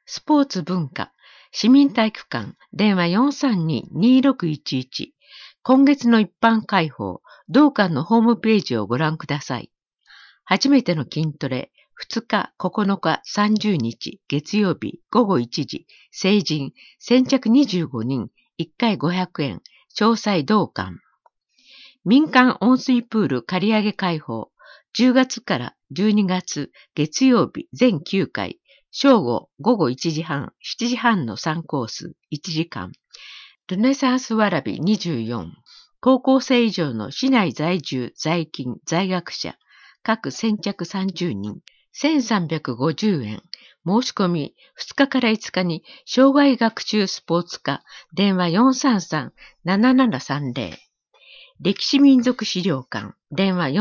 スポーツ文化、市民体育館、電話 432-2611。今月の一般開放、同館のホームページをご覧ください。初めての筋トレ、2日、9日、30日、月曜日、午後1時、成人、先着25人、1回500円、詳細同館。民間温水プール借り上げ開放、10月から12月、月曜日、全9回、正午、午後1時半、7時半の3コース、1時間。ルネサンスわらび24。高校生以上の市内在住、在勤、在学者、各先着30人、1350円。申し込み、2日から5日に、障害学習スポーツ科、電話 433-7730。歴史民族資料館、電話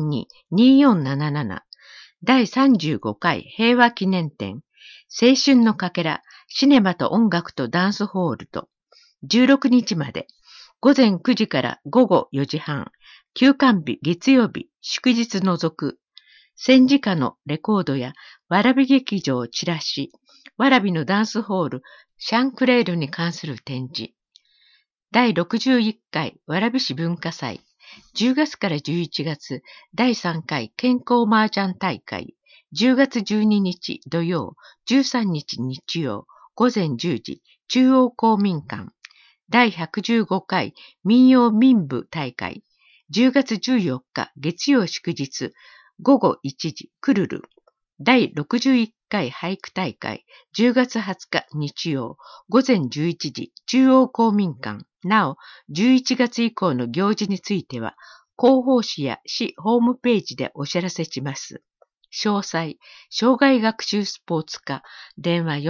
432-2477。第35回平和記念展、青春のかけら、シネマと音楽とダンスホールと、16日まで、午前9時から午後4時半、休館日月曜日、祝日除く、戦時下のレコードや、わらび劇場チラシ、わらびのダンスホール、シャンクレールに関する展示。第61回わらび市文化祭、10月から11月、第3回健康麻雀大会、10月12日土曜、13日日曜、午前10時、中央公民館。第115回民謡民舞大会、10月14日月曜祝日、午後1時、クルル。第61回俳句大会、10月20日日曜、午前11時、中央公民館。なお、11月以降の行事については、広報誌や市ホームページでお知らせします。詳細、障害学習スポーツ課、電話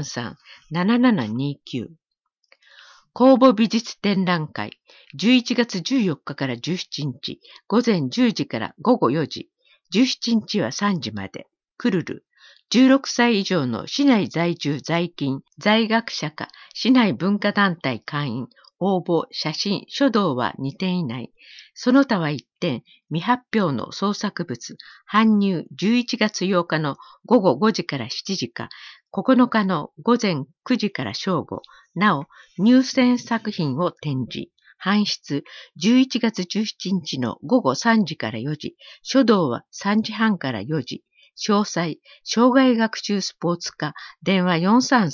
433-7729。公募美術展覧会、11月14日から17日、午前10時から午後4時、17日は3時まで、クルル。16歳以上の市内在住在勤、在学者か、市内文化団体会員、応募、写真、書道は2点以内。その他は1点、未発表の創作物、搬入11月8日の午後5時から7時か、9日の午前9時から正午。なお、入選作品を展示。搬出11月17日の午後3時から4時。書道は3時半から4時。詳細、障害学習スポーツ課、電話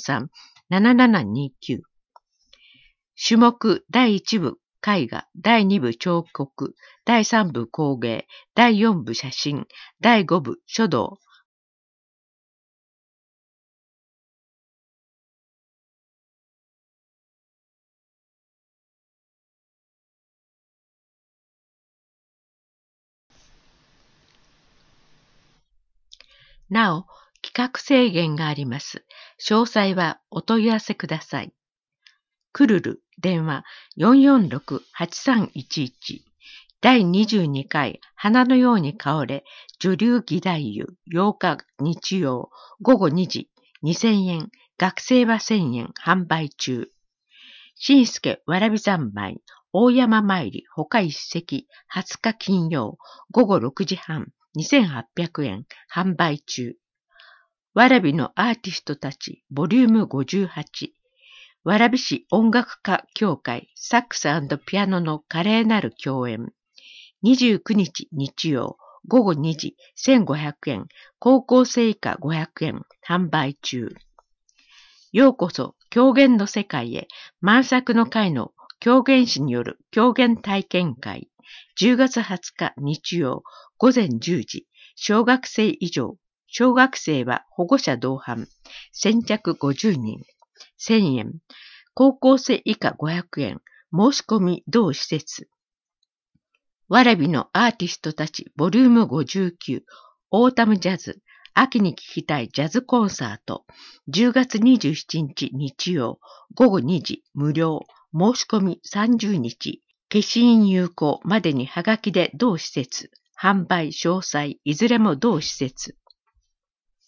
433-7729。種目第1部絵画、第2部彫刻、第3部工芸、第4部写真、第5部書道。なお、企画制限があります。詳細はお問い合わせください。クルル、電話 446-8311。第22回花のように香れ女流義太夫8日日曜午後2時2000円、学生は1000円販売中。新助わらび三昧大山参り他一席20日金曜午後6時半2800円販売中。わらびのアーティストたちボリューム58。わらび市音楽家協会サックス&ピアノの華麗なる共演。29日日曜午後2時1500円、高校生以下500円販売中。ようこそ狂言の世界へ、満作の会の狂言師による狂言体験会。10月20日日曜午前10時、小学生以上、小学生は保護者同伴、先着50人、1000円、高校生以下500円、申し込み同施設。わらびのアーティストたちボリューム59、オータムジャズ、秋に聴きたいジャズコンサート、10月27日日曜、午後2時無料、申し込み30日、消印有効までにはがきで同施設、販売詳細いずれも同施設。